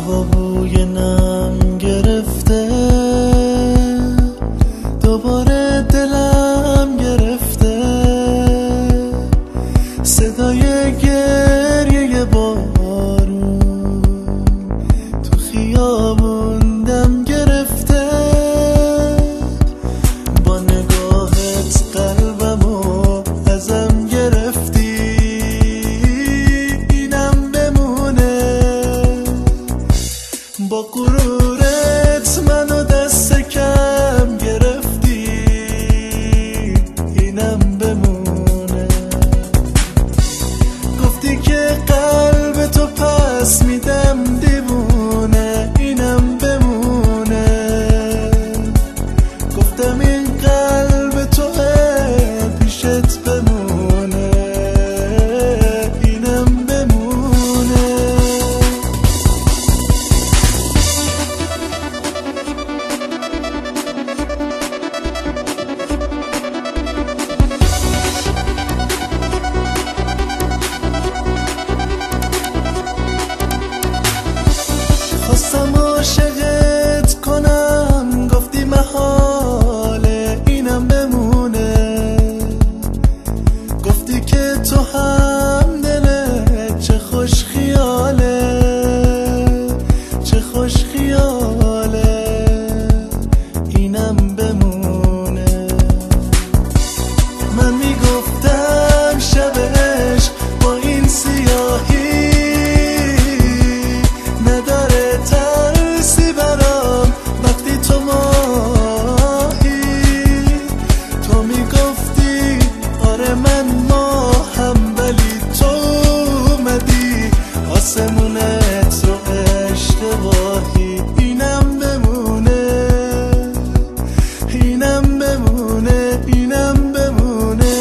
هوا بوی نم گرفته، دوباره دلم گرفته، صدای گریه بارون تو خیابون دم گرفته. با نگاهت قلبمو ازم گرفتی، اینم بمونه. با غرورت منو دست کم گرفتی، اینم بمونه. گفتی که قلب تو پس میدم دیوونه، اینم بمونه. گفتم این قلب توه پیشت بمونه، اینم بمونه. خواستم عاشقت کنم، گفتی محاله، اینم بمونه. گفتی که تو هم دلت چه خوش خیاله، چه خوش خیاله، اینم بمونه. من میگفتم شب عشق با این سیاهی نداره ترسی برام، وقتی تو ماهی. تو میگفتی آره من ماهم، ولی تو اومدی آسمونت رو اشتباهی. اینم بمونه، اینم بمونه، اینم بمونه.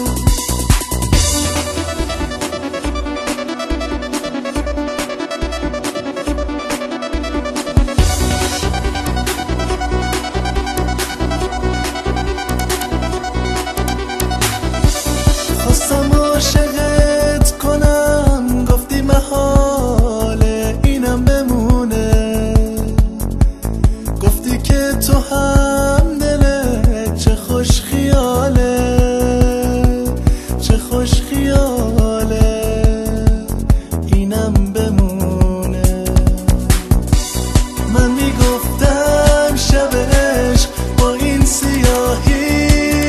خواستم عاشقت کنم، گفتی محاله، اینم بمونه. گفتی که تو هم دلت چه خوش خیاله، چه خوش خیاله، اینم بمونه. من میگفتم شب عشق با این سیاهی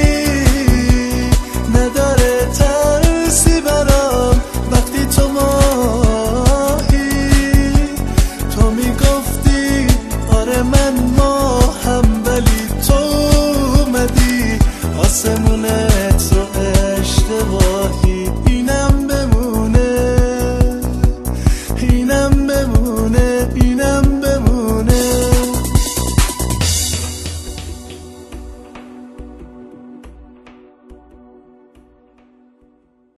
نداره ترسی برام، وقتی تو ماهی. تو میگفتی آره من ماهم، ولی تو اومدی آسمونه